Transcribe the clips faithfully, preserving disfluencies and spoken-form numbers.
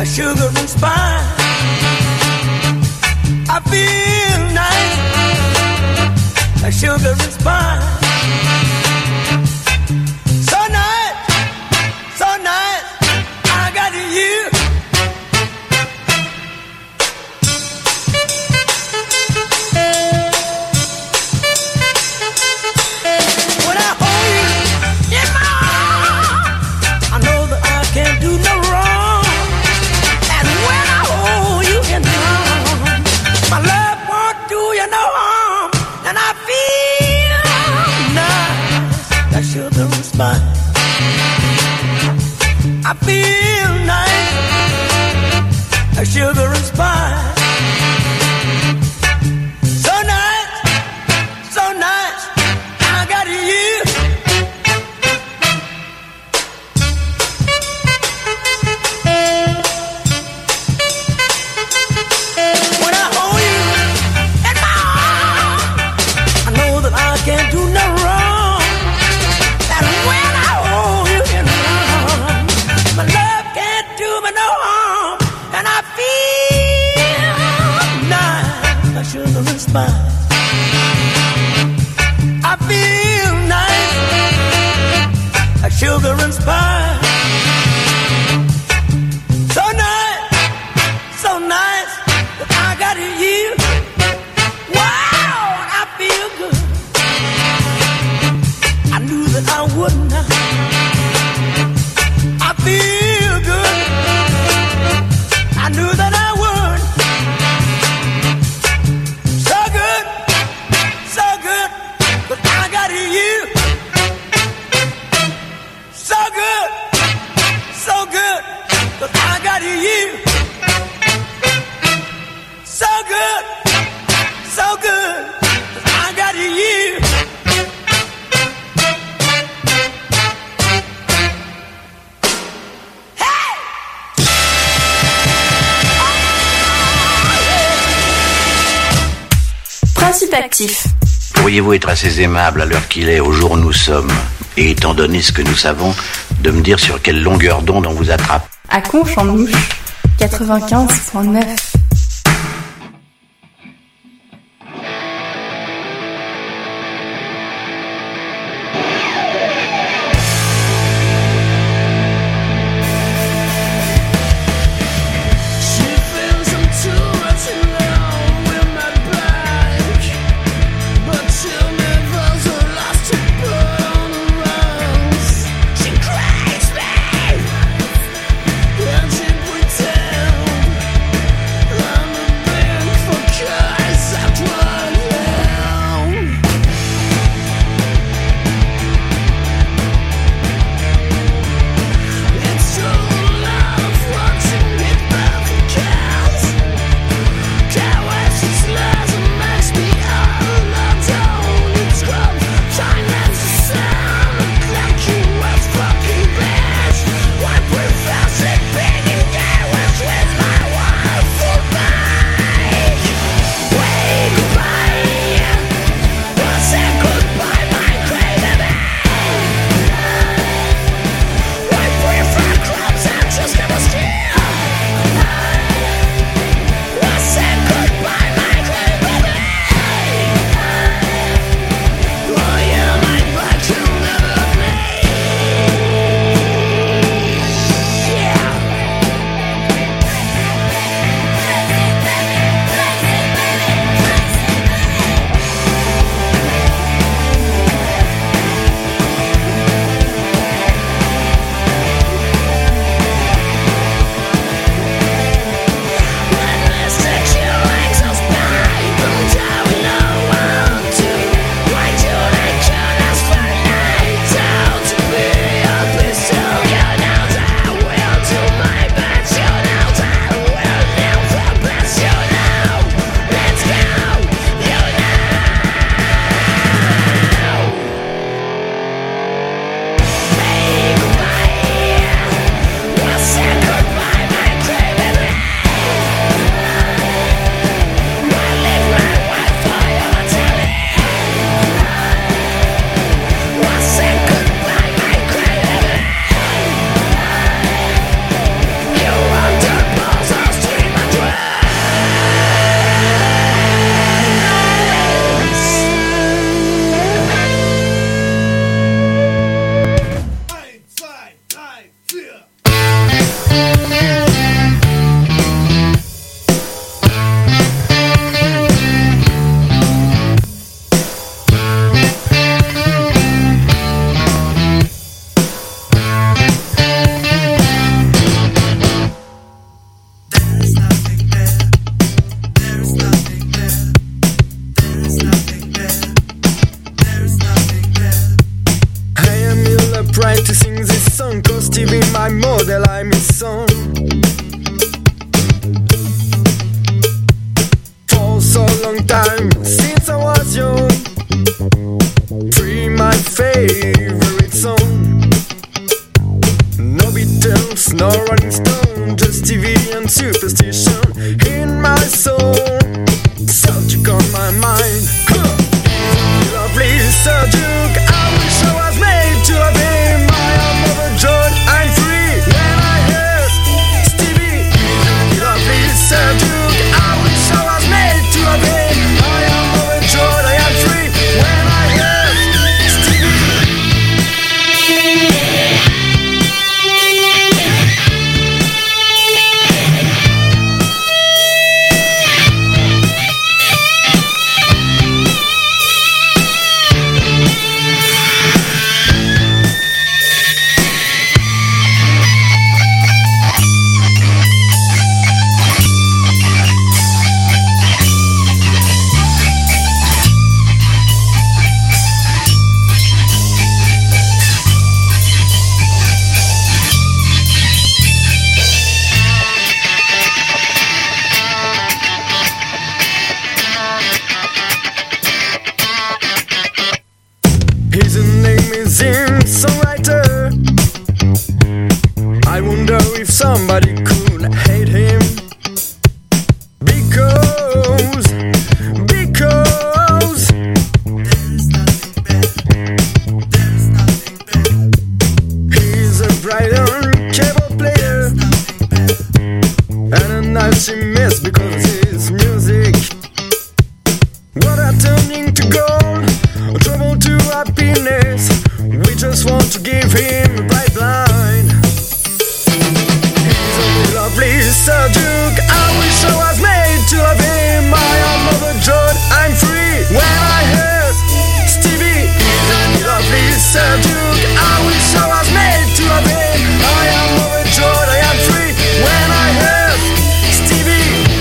a sugar and spice. I feel nice, a sugar and spice. So nice, so nice, I got you. When I hold you in my arms, I know that I can't do no wrong. And when I hold you in my arms, my love won't do you no harm. And I feel nice, that sugar and spice. I feel nice, that sugar and spice. So nice, so nice, I got you. When I hold you in my arms, I know that I can't do no wrong. And when I hold you in my arms, my love can't do me no harm. And I feel nice, like sugar and spice. I feel nice, like sugar and spice. So nice, so nice, that I got you. Wow, I feel good. I knew that I would not. I feel good. I knew that I would. So good, so good, but I got you. So good, so good, but I got you. So good, so good, but I got you. Principe actif. Pourriez-vous être assez aimable à l'heure qu'il est, au jour où nous sommes, et étant donné ce que nous savons, de me dire sur quelle longueur d'onde on vous attrape? À Conches en Ouche, quatre-vingt-quinze virgule neuf. and superstition in my soul. Subject on my mind. Huh. Lovely Sir Duke, I wish I was made to love him. I am overjoyed, I'm free when I hear Stevie. Lovely Sir Duke, I wish I was made to love him. I am overjoyed, I am free when I hear Stevie. His name is songwriter. I wonder if somebody could hate him. Because, because there's nothing better, there's nothing better. He's a bright and cable player, and a nice he missed because of his music. Water turning to gold, trouble to happiness. We just want to give him a bright blind. He's a lovely Sir Duke, I wish I was made to love him. I am overjoyed, I'm free when I hear Stevie. He's a lovely Sir Duke, I wish I was made to love him. I am overjoyed, I am free when I hear Stevie.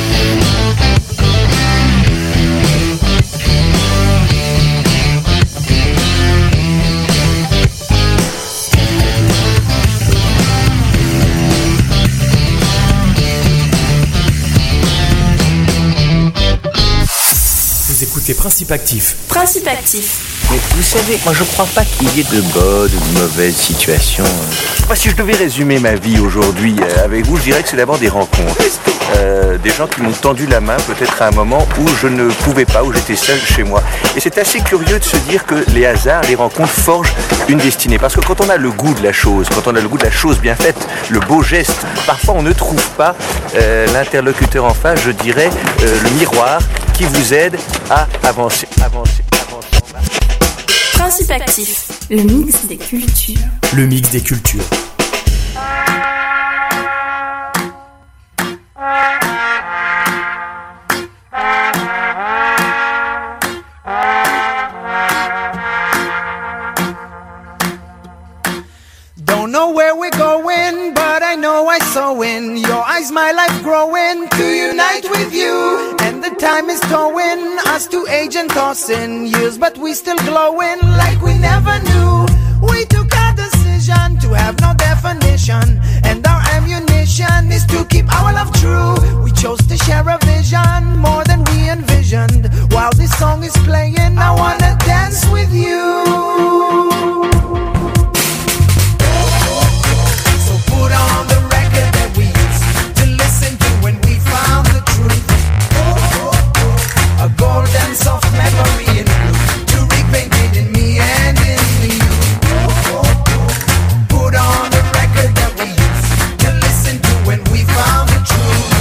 Vous écoutez Principe Actif. Principe Actif. Mais vous savez, moi je crois pas qu'il y ait de bonnes ou de mauvaises situations. Moi, si je devais résumer ma vie aujourd'hui euh, avec vous, je dirais que c'est d'abord des rencontres. Euh, des gens qui m'ont tendu la main peut-être à un moment où je ne pouvais pas, où j'étais seul chez moi. Et c'est assez curieux de se dire que les hasards, les rencontres forgent une destinée. Parce que quand on a le goût de la chose, quand on a le goût de la chose bien faite, le beau geste, parfois on ne trouve pas euh, l'interlocuteur en face, je dirais, euh, le miroir qui vous aide à avancer, avancer, avancer. Principe Actif. Le mix des cultures. Le mix des cultures. Don't know where we're going, but I know I saw in your eyes my life growing to unite with you. And the time is towing us to age and tossing years, but we still glowing like we never knew. We took a decision to have no definition, and our ammunition is to keep our love true. We chose to share a vision more than we envisioned. While this song is playing, I wanna dance with you. Put on the record that we used to listen to when we found the truth. A golden soft memory in blue to repaint it in me and in you. Put on the record that we used to listen to when we found the truth.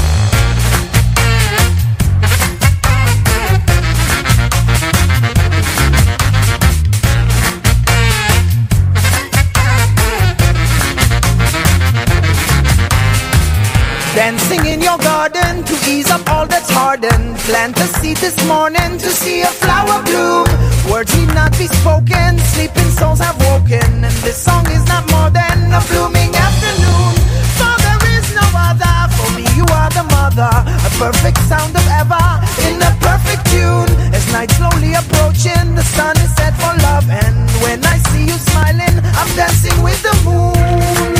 Dancing in your garden to ease up all that's hardened. Plant a seed this morning to see a flower bloom. Words need not be spoken, sleeping souls have woken. And this song is not more than a blooming afternoon. For there is no other, for me you are the mother. A perfect sound of ever, in a perfect tune. As night slowly approaching, the sun is set for love. And when I see you smiling, I'm dancing with the moon.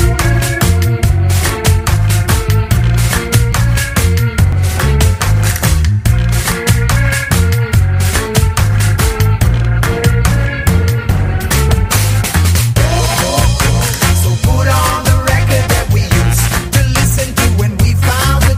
Put on the record that we used to listen to when we found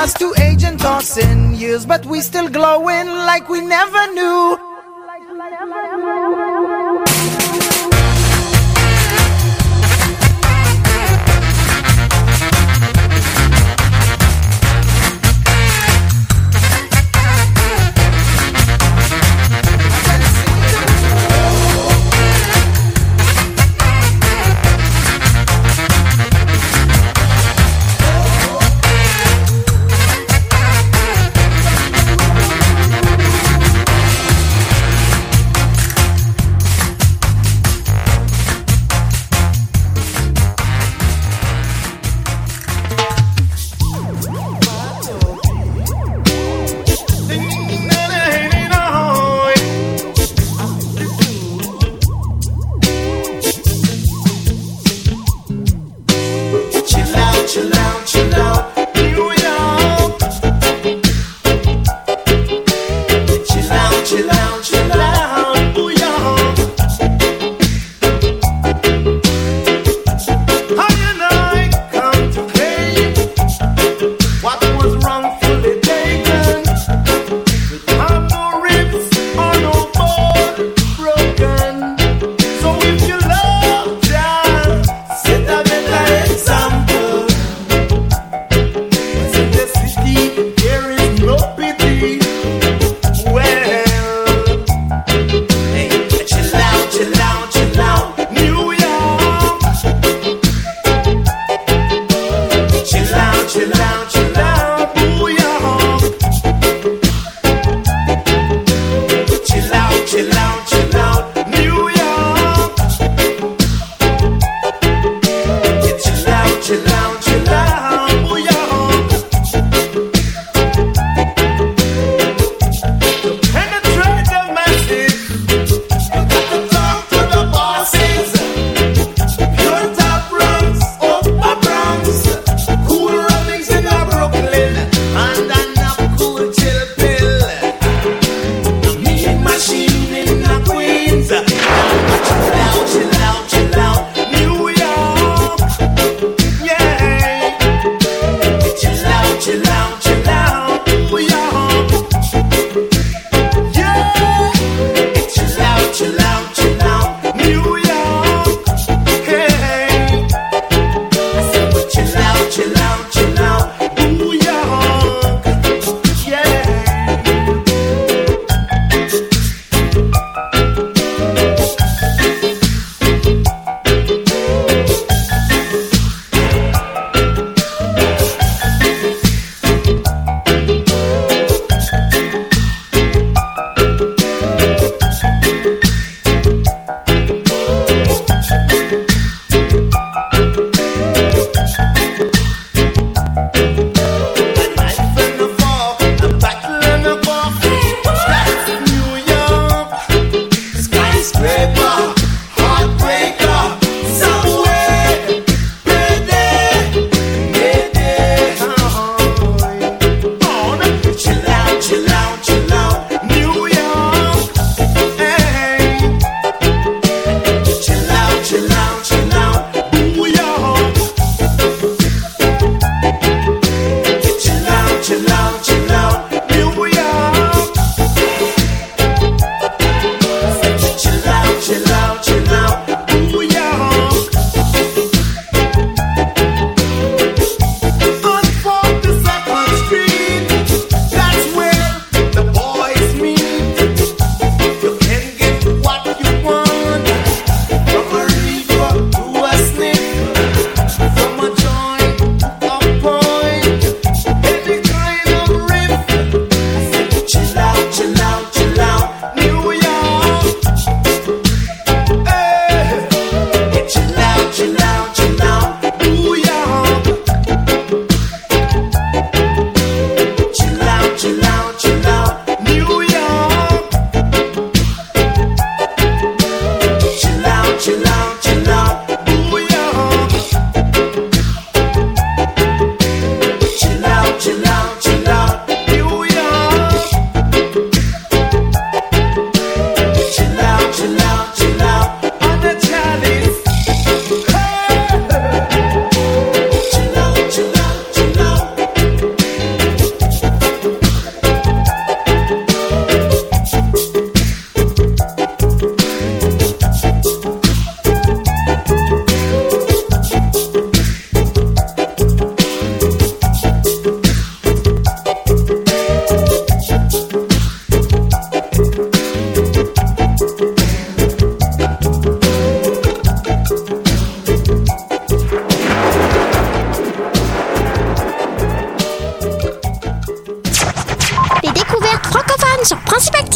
us too aging, tossing years, but we still glowing like we never knew. There is no pity. Well,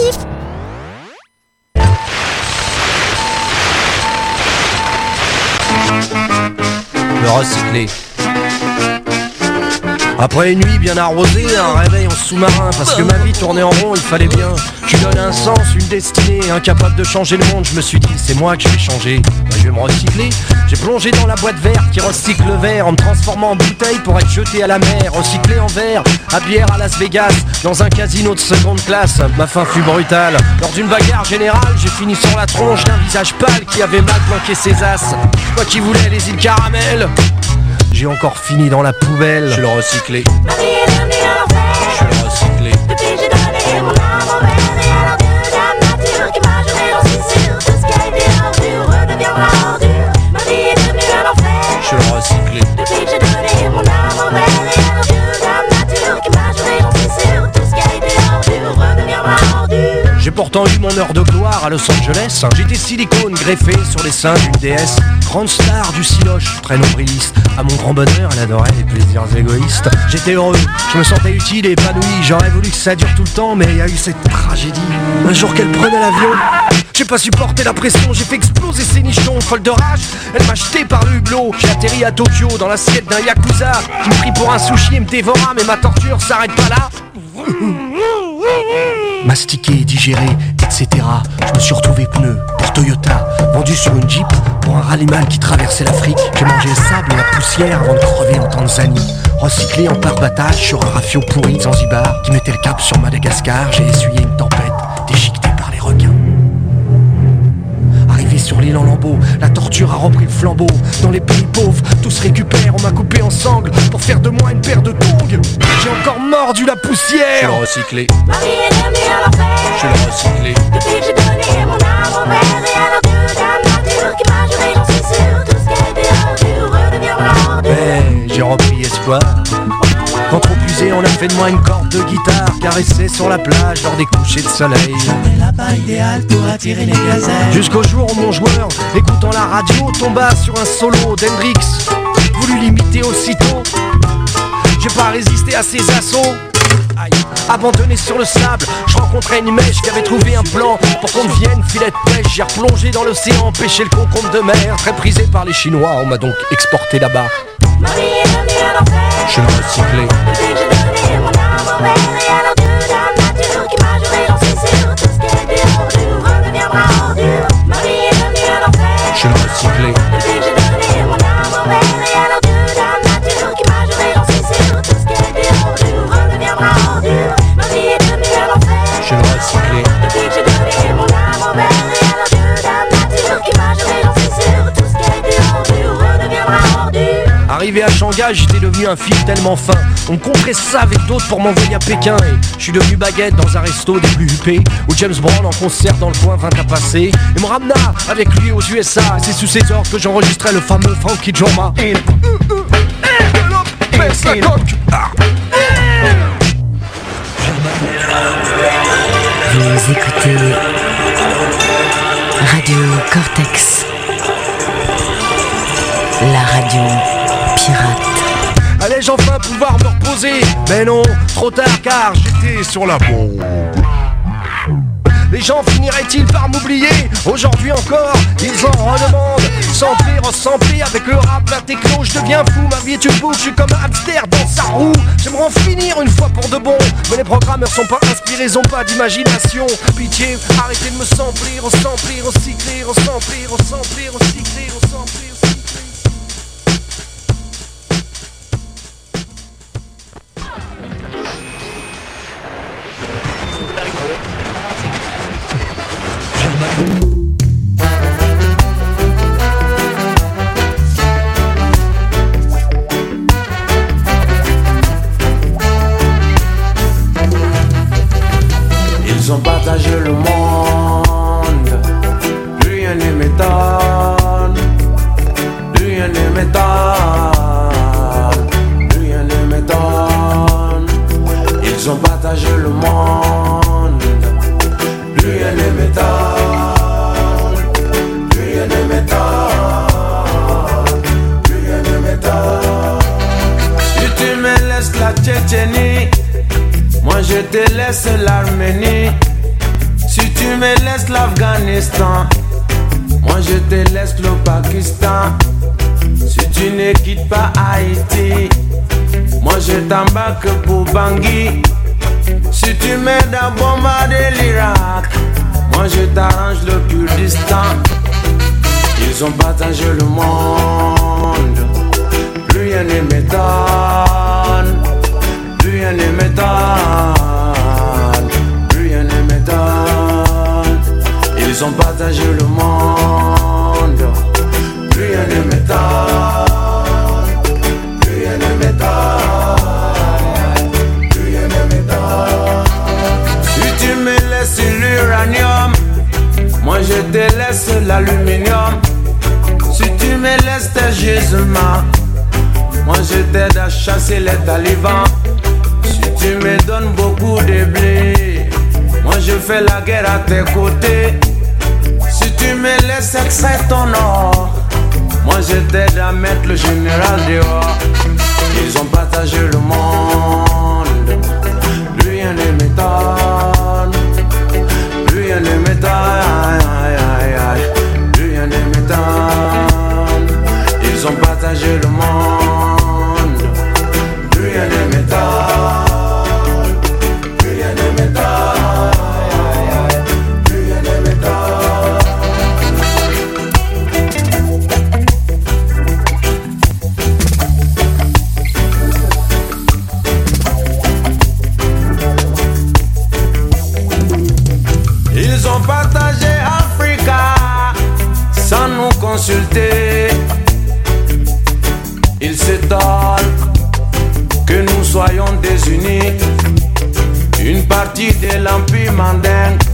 Sportif. Le recycler. Après une nuit bien arrosée, un réveil en sous-marin. Parce que ma vie tournait en rond, il fallait bien. Tu donnes un sens, une destinée. Incapable de changer le monde, je me suis dit c'est moi que je vais changer. Bah, je vais me recycler. J'ai plongé dans la boîte verte qui recycle le verre en me transformant en bouteille pour être jeté à la mer. Recyclé en verre, à bière à Las Vegas, dans un casino de seconde classe. Ma fin fut brutale. Lors d'une bagarre générale, j'ai fini sur la tronche d'un visage pâle qui avait mal planqué ses as. Moi qui voulais les îles caramel, j'ai encore fini dans la poubelle. Je suis le recyclé. Je suis le recyclé. Depuis j'ai donné mon âme au verre et à l'ordure de la nature qui m'a jeté dans ses sûr. Tout ce qui a été ordure redeviendra ordure. Ma vie est devenue un enfer. Je suis le recyclé. Depuis j'ai donné mon âme au verre et à l'ordure de la nature qui m'a jeté dans ses sûr. Tout ce qui a été ordure redeviendra ordure. J'ai pourtant eu mon heure de gloire à Los Angeles. J'étais silicone greffé sur les seins d'une déesse. Grande star du siloche, très nombriliste. À mon grand bonheur, elle adorait les plaisirs égoïstes. J'étais heureux, je me sentais utile et épanoui. J'aurais voulu que ça dure tout le temps, mais il y a eu cette tragédie. Un jour qu'elle prenait l'avion, j'ai pas supporté la pression. J'ai fait exploser ses nichons, folle de rage. Elle m'a jeté par le hublot. J'ai atterri à Tokyo dans l'assiette d'un yakuza qui me prit pour un sushi et me dévora. Mais ma torture s'arrête pas là. Mastiqué, digéré, et cetera. Je me suis retrouvé pneu pour Toyota, vendu sur une Jeep pour un rallyman qui traversait l'Afrique. J'ai mangé le sable et la poussière avant de crever en Tanzanie. Recyclé en pare-battage sur un rafio pourri de Zanzibar qui mettait le cap sur Madagascar. J'ai essuyé une tempête déchiquetée par les requins. Arrivé sur l'île en lambeaux, la torture a repris le flambeau. Dans les pays pauvres, tout se récupère. On m'a coupé en sangles pour faire de moi une paire de tongs. J'ai encore mordu la poussière. Je suis le recyclé. Ma vie est devenue un enfer. Je suis le recyclé. Depuis j'ai donné mon âme au verre et à l'ordure de la nature qui m'a jeté dans ses sûr. Tout ce qui a été ordure redeviendra ordure. Mais j'ai repris espoir. Quand trop usé, on a fait de moi une corde de guitare caressée sur la plage lors des couchers de soleil. La bas idéale pour attirer les gazelles. Jusqu'au jour où mon joueur, écoutant la radio, tomba sur un solo d'Hendrix. Voulu l'imiter aussitôt. J'ai pas résisté à ses assauts. Aïe. Abandonné sur le sable, je rencontrais une mèche qui avait trouvé un plan pour qu'on devienne filet de pêche. J'ai replongé dans l'océan, pêché le concombre de mer. Très prisé par les Chinois, on m'a donc exporté là-bas. Ma vie est devenue un enfer. Je suis le recyclé. Depuis j'ai donné mon âme au verre et à l'ordure de la nature qui m'a jeté dans ses sûr. Tout ce qui a été ordure redeviendra ordure. Ma vie est devenue un enfer. Je suis le recyclé. Depuis j'ai donné mon âme au verre et à l'ordure de la nature qui m'a jeté dans ses sûr. Tout ce qui a été ordure redeviendra ordure. Ma vie est devenue un enfer. Je suis le recyclé. Depuis j'ai donné mon âme au verre et à l'ordure de la nature qui m'a jeté dans ses sûr. Tout ce qui a été ordure redeviendra ordure. Arrivé à Shanghai, j'étais devenu un fil tellement fin. On comptait ça avec d'autres pour m'envoyer à Pékin. Et je suis devenu baguette dans un resto des plus huppés, où James Brown en concert dans le coin vint à passer et me ramena avec lui aux U S A. C'est sous ses ordres que j'enregistrais le fameux Frankie Joma. Et baisse la coque. Vous écoutez Radio Cortex, la radio pirate. Allais-je enfin pouvoir me reposer? Mais non, trop tard car j'étais sur la bombe. Les gens finiraient-ils par m'oublier? Aujourd'hui encore, ils en redemandent. Sampler, ressampler avec le rap, la techno, je deviens fou. Ma vie est une boucle, je suis comme un hamster dans sa roue. J'aimerais en finir une fois pour de bon, mais les programmeurs sont pas inspirés, ils ont pas d'imagination. Pitié, arrêtez de me sampler, ressampler, recycler, ressampler, ressampler, recycler, ressampler. Ils ont partagé le monde, plus rien ne m'étonne, plus rien ne m'étonne, plus rien ne m'étonne. Ils ont partagé le monde, plus rien ne m'étonne, plus rien ne m'étonne, plus rien ne m'étonne. Si tu me laisses la Tchétchénie, moi je te laisse l'Arménie. me laisses l'Afghanistan, moi je te laisse le Pakistan. Si tu ne quittes pas Haïti, moi je t'embarque pour Bangui. Si tu m'aides à bombarder l'Irak, moi je t'arrange le Kurdistan. Ils ont partagé le monde, plus rien ne m'étonne, plus rien ne m'étonne, plus rien ne m'étonne. Ils ont partagé le monde, plus rien ne m'étonne, plus rien ne m'étonne, plus rien ne m'étonne. Si tu me laisses l'uranium, moi je te laisse l'aluminium. Si tu me laisses tes gisements, moi je t'aide à chasser les talibans. Si tu me donnes beaucoup de blé, moi je fais la guerre à tes côtés. Si tu me laisses extraire ton or, moi je t'aide à mettre le général dehors. Ils ont partagé le monde, plus rien ne m'étonne, plus rien ne m'étonne, plus rien ne m'étonne. Ils ont partagé le monde, plus rien ne m'étonne, plus rien ne m'étonne, plus rien ne m'étonne. Ils ont partagé Africa sans nous consulter. Ils s'étonnent que nous soyons désunis. Une partie de l'empire mandingue